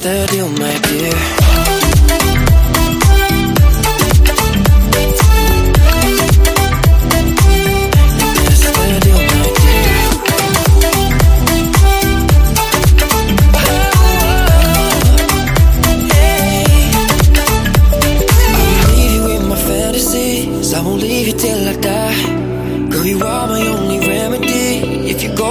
the deal, my dear. I won't leave you till